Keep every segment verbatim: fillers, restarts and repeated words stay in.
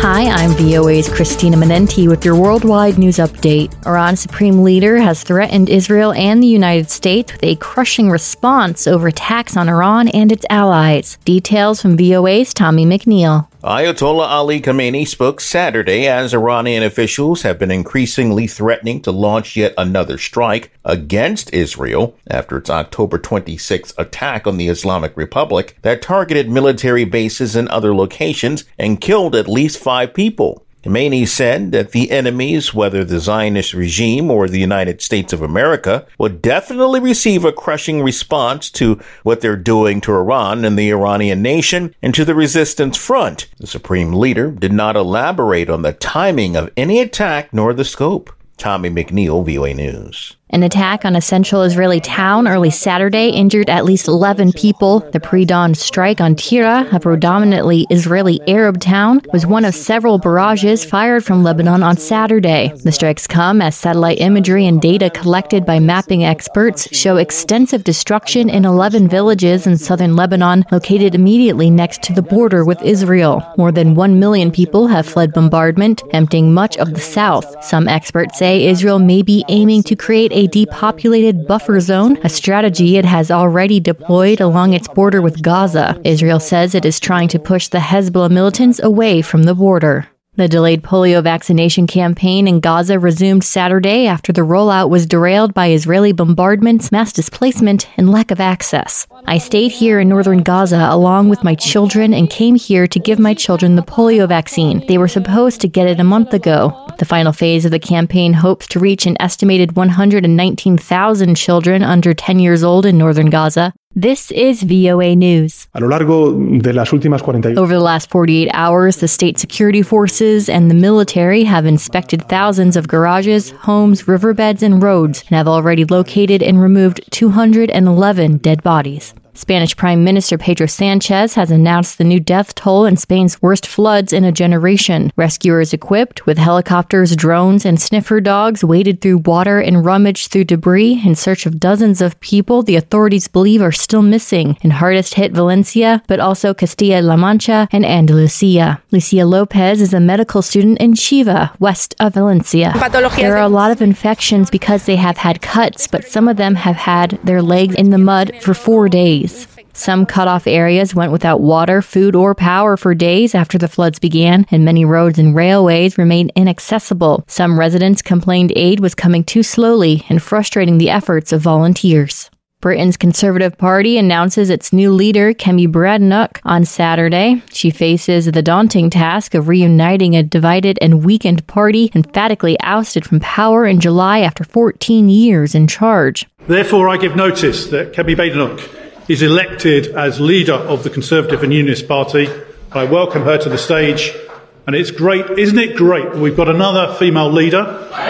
Hi, I'm V O A's Christina Menenti with your worldwide news update. Iran's supreme leader has threatened Israel and the United States with a crushing response over attacks on Iran and its allies. Details from V O A's Tommy McNeil. Ayatollah Ali Khamenei spoke Saturday as Iranian officials have been increasingly threatening to launch yet another strike against Israel after its October twenty-sixth attack on the Islamic Republic that targeted military bases and other locations and killed at least five people. Khamenei said that the enemies, whether the Zionist regime or the United States of America, would definitely receive a crushing response to what they're doing to Iran and the Iranian nation and to the resistance front. The supreme leader did not elaborate on the timing of any attack nor the scope. Tommy McNeil, V O A News. An attack on a central Israeli town early Saturday injured at least eleven people. The pre-dawn strike on Tira, a predominantly Israeli Arab town, was one of several barrages fired from Lebanon on Saturday. The strikes come as satellite imagery and data collected by mapping experts show extensive destruction in eleven villages in southern Lebanon located immediately next to the border with Israel. More than one million people have fled bombardment, emptying much of the south. Some experts say Israel may be aiming to create a depopulated buffer zone, a strategy it has already deployed along its border with Gaza. Israel says it is trying to push the Hezbollah militants away from the border. The delayed polio vaccination campaign in Gaza resumed Saturday after the rollout was derailed by Israeli bombardments, mass displacement, and lack of access. I stayed here in northern Gaza along with my children and came here to give my children the polio vaccine. They were supposed to get it a month ago. The final phase of the campaign hopes to reach an estimated one hundred nineteen thousand children under ten years old in northern Gaza. This is V O A News. A lo largo de las últimas cuarenta Over the last forty-eight hours, the state security forces and the military have inspected thousands of garages, homes, riverbeds, and roads and have already located and removed two hundred eleven dead bodies. Spanish Prime Minister Pedro Sanchez has announced the new death toll in Spain's worst floods in a generation. Rescuers equipped with helicopters, drones, and sniffer dogs waded through water and rummaged through debris in search of dozens of people the authorities believe are still missing in hardest-hit Valencia, but also Castilla-La Mancha and Andalusia. Lucia Lopez is a medical student in Chiva, west of Valencia. There are a lot of infections because they have had cuts, but some of them have had their legs in the mud for four days. Some cut-off areas went without water, food, or power for days after the floods began, and many roads and railways remained inaccessible. Some residents complained aid was coming too slowly and frustrating the efforts of volunteers. Britain's Conservative Party announces its new leader, Kemi Badenoch, on Saturday. She faces the daunting task of reuniting a divided and weakened party emphatically ousted from power in July after fourteen years in charge. Therefore, I give notice that Kemi Badenoch is elected as leader of the Conservative and Unionist Party. I welcome her to the stage, and it's great, isn't it great that we've got another female leader?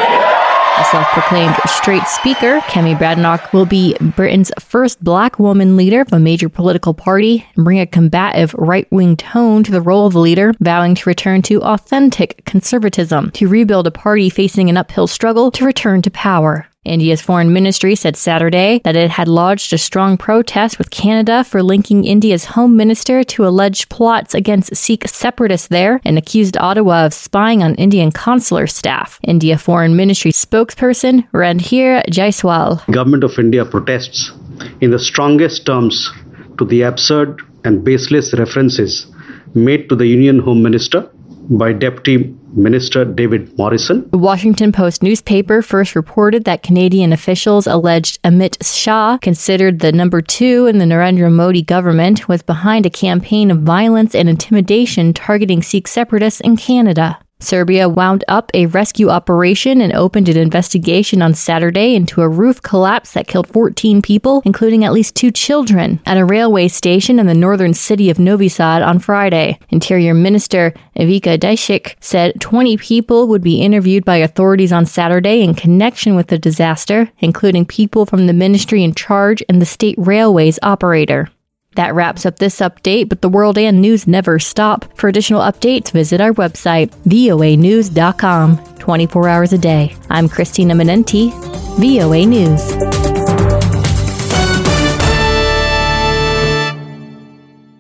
A self-proclaimed straight speaker, Kemi Badenoch will be Britain's first black woman leader of a major political party and bring a combative right-wing tone to the role of leader, vowing to return to authentic conservatism, to rebuild a party facing an uphill struggle to return to power. India's foreign ministry said Saturday that it had lodged a strong protest with Canada for linking India's home minister to alleged plots against Sikh separatists there and accused Ottawa of spying on Indian consular staff. India Foreign Ministry spokesperson Randhir Jaiswal. Government of India protests in the strongest terms to the absurd and baseless references made to the Union Home Minister by Deputy Minister David Morrison. The Washington Post newspaper first reported that Canadian officials alleged Amit Shah, considered the number two in the Narendra Modi government, was behind a campaign of violence and intimidation targeting Sikh separatists in Canada. Serbia wound up a rescue operation and opened an investigation on Saturday into a roof collapse that killed fourteen people, including at least two children, at a railway station in the northern city of Novi Sad on Friday. Interior Minister Ivica Dačić said twenty people would be interviewed by authorities on Saturday in connection with the disaster, including people from the ministry in charge and the state railways operator. That wraps up this update, but the world and news never stop. For additional updates, visit our website, V O A news dot com, twenty-four hours a day. I'm Christina Menenti, V O A News.